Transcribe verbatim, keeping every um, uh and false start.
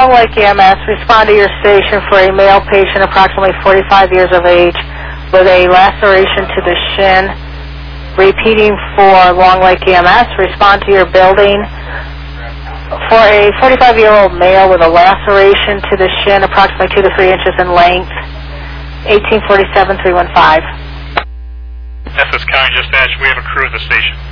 Long Lake E M S, respond to your station for a male patient approximately forty-five years of age with a laceration to the shin. Repeating for Long Lake E M S, respond to your building for a forty-five-year-old male with a laceration to the shin approximately two to three inches in length. eighteen forty-seven, three one five. Essex County Dispatch, we have a crew at the station.